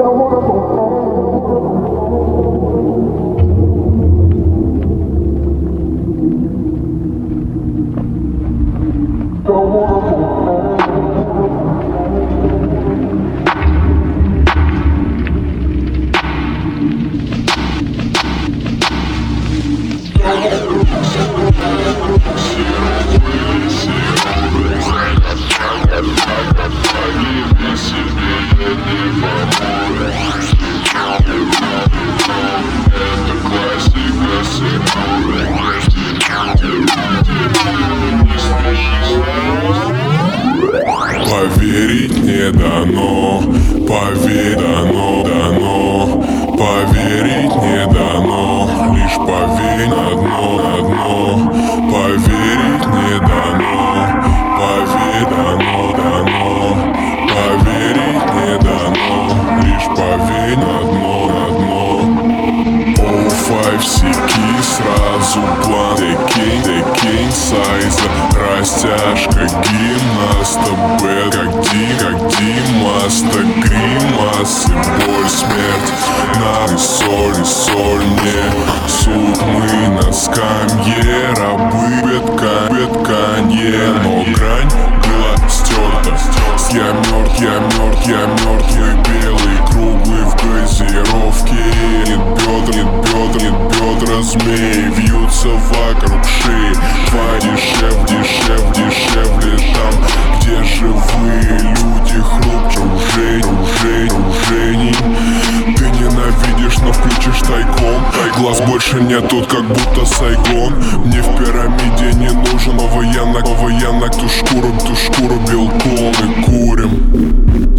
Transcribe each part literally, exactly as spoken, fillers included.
Поверить не дано, поверь, дано, дано. Поверить не дано, лишь поверь на дно, на дно. Поверить не дано, поверь, дано, дано. Поверить не дано, лишь поверь на дно, на дно. All five сики сразу план, декинь, декинь сайза. Растяжка гимнаста, бэт, как Ди, как Димаста. Гримасы, боль, смерть, нам и соль, и соль мне. Суд мы на скамье, рабы, бетка, бетканье. Но грань была стерта. Я мертв, я мертв, я мертвый, белый, круглый в газировке. Нет бедра, нет бедра, нет бедра, змеи вьются вокруг шеи. Два дешев, дешев, дешевле там, где живые люди хрупче уже, уже, уже. Ты ненавидишь, но включишь тайком. Глаз больше нет тут, как будто Сайгон. Мне в пирамиде не нужен новый янок, новый янок, ту шкуру, ту шкуру белком и курим.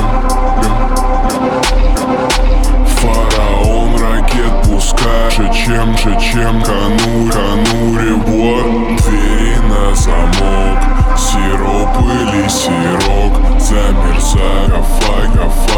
Фараон ракет пускай, чем, чем, канури, канури, вот. Двери на замок, сироп или сирок, замерзай, гафай, гафай.